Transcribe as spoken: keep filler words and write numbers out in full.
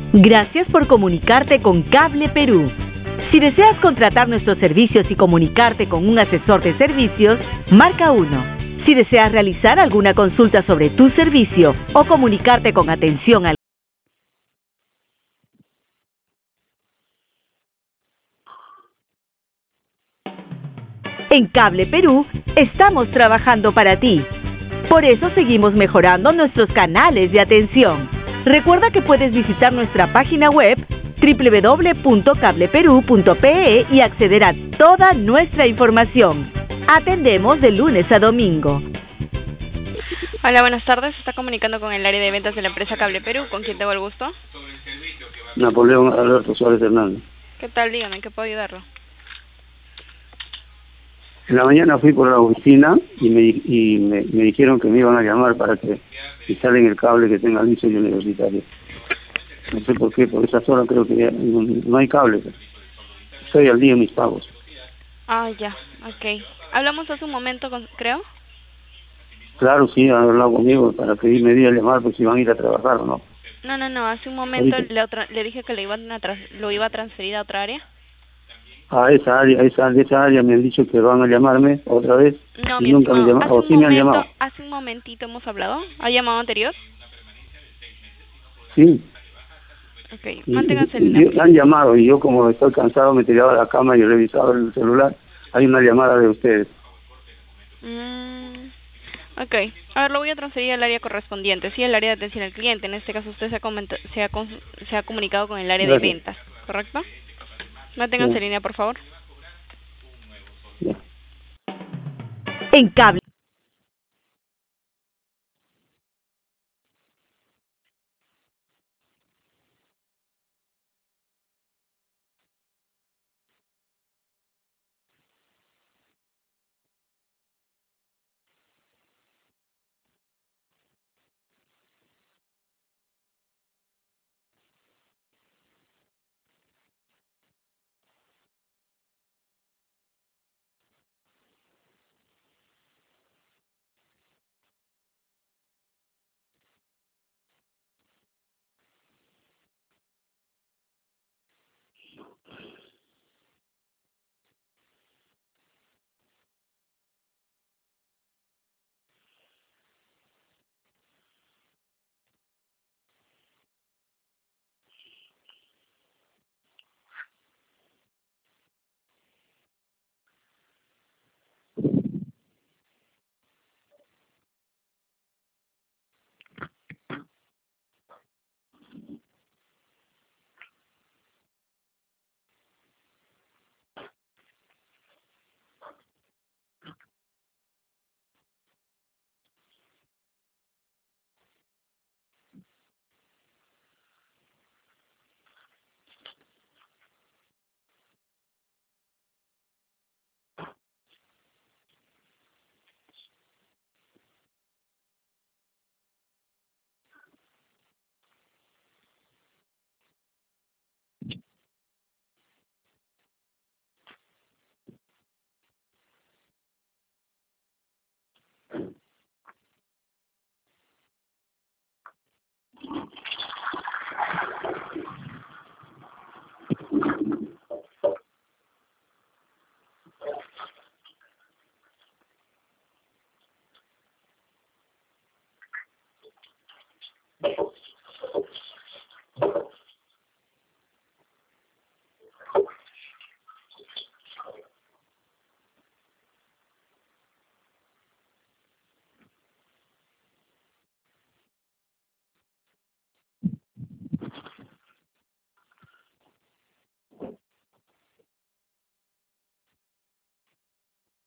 Gracias por comunicarte con Cable Perú. Si deseas contratar nuestros servicios y comunicarte con un asesor de servicios, marca uno. Si deseas realizar alguna consulta sobre tu servicio o comunicarte con atención al En Cable Perú estamos trabajando para ti. Por eso seguimos mejorando nuestros canales de atención. Recuerda que puedes visitar nuestra página web doble u doble u doble u punto cable perú punto pe e y acceder a toda nuestra información. Atendemos de lunes a domingo. Hola, buenas tardes. Se está comunicando con el área de ventas de la empresa Cable Perú. ¿Con quién tengo el gusto? Napoleón Alberto Suárez Hernández. ¿Qué tal? Dígame, ¿en qué puedo ayudarlo? En la mañana fui por la oficina y me y me, me dijeron que me iban a llamar para que instalen el cable que tenga liso y universitario. No sé por qué, por esas horas creo que ya no, no hay cable. Estoy al día en mis pagos. Ah, ya, ok. Hablamos hace un momento, con, creo. Claro, sí, han hablado conmigo para pedirme día a llamar pues si van a ir a trabajar o no. No, no, no, hace un momento le, otra, le dije que le iban a tras, lo iba a transferir a otra área. A esa área, a esa, de esa área me han dicho que van a llamarme otra vez no, y nunca me llamaron, o sí momento, me han llamado. Hace un momentito hemos hablado, ¿ha llamado anterior? Sí. Ok, manténganse en y, y, han llamado y yo como estoy cansado me tiraba a la cama y he revisado el celular, hay una llamada de ustedes. Mm, ok, a ver, lo voy a transferir al área correspondiente, sí, al área de atención al cliente. En este caso usted se ha, se ha, se ha comunicado con el área Gracias. de ventas, ¿correcto? Manténganse en línea, por favor. Ya. En Cable